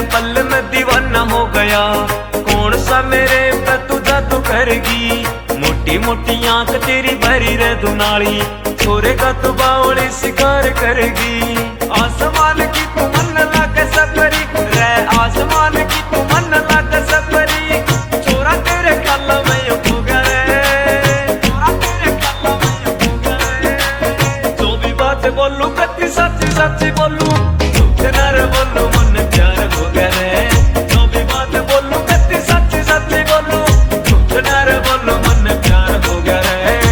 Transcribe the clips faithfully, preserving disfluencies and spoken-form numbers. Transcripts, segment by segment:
पल में दीवाना हो गया। कौन सा मेरे पे तू जादू करेगी, मोटी मोटी आंख तेरी भरी रे दुनाली, छोरे का तू बावली शिकार करेगी। आसमान की तू मन लाके सफरी रे, आसमान की तू मन लाके सफरी, छोरा तेरे कल में हो गए, छोरा तेरे कल में हो गए। जो भी बात बोलू कत्ती सच्ची सच्ची बोलू, झूठ ना रे बोलू मन प्यार हो गए। जो भी बात बोलू कत्ती सच्ची सच्ची बोलू, झूठ ना रे बोलू मन प्यार हो गए।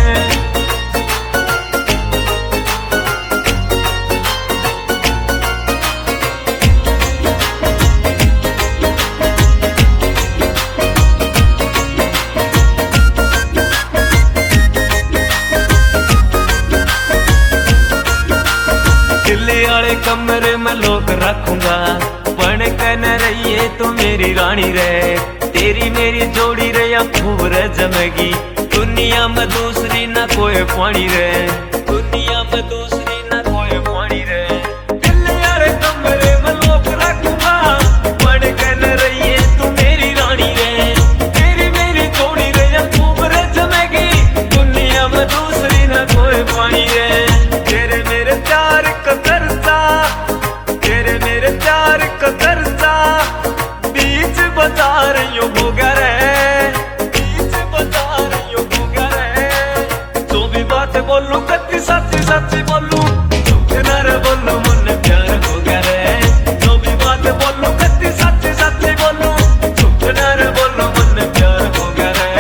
दिल्ली वाले कमरे में लोग रखूंगा, पण कन रहिए तो मेरी रानी रे, तेरी मेरी जोड़ी रे या खूब रे जमेगी। दुनिया में दूसरी ना कोई पानी रे, दुनिया में दूसरी ना कोई पानी रे। दिल्ली वाले कमरे में लोग रखूंगा, पण कन रहिए तो मेरी रानी रे, तेरी मेरी जोड़ी रे या खूब रे जमेगी। दुनिया में दूसरी ना कोई पानी रे, तेरे मेरे प्यार का दर्जा, तेरे मेरे प्यार का दर्जा, बीच बाजार यूं हो गया रे, बीच बाजार यूं हो गया रे। जो भी बात बोलूं कत्ती सच्ची सच्ची बोलूं, झूठ ना रे बोलूं मन प्यार हो गया रे। जो भी बात बोलूं कत्ती सच्ची सच्ची बोलूं, झूठ ना रे बोलूं मन प्यार हो गया रे।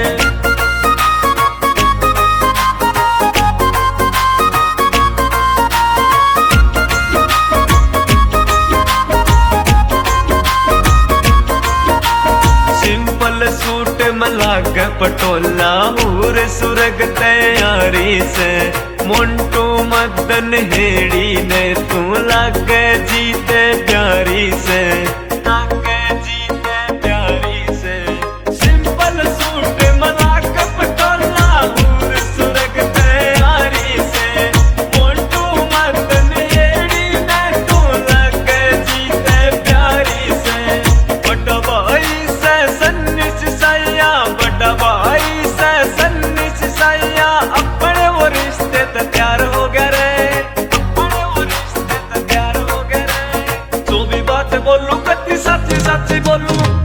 सिंपल सूट में लाग पटोला, हूर सुरग तैयारी से, मोन्टू मदन हेड़ी ने तू लाग जीते प्यारी से, लाग जीते प्यारी से। सिंपल सूट में लाग पटोला, हूर सुरग तैयारी से, मोन्टू मदन हेड़ी ने तू लाग जीते प्यारी से। बड़ा भाई से सन्निच सैया, बड़ा भाई से सन्निच सैया, अपने वो रिश्ते तो प्यार हो गए रे, अपने वो रिश्ते तो प्यार हो गए रे। जो भी बात बोलूं कत्ती सच्ची सच्ची बोलूं,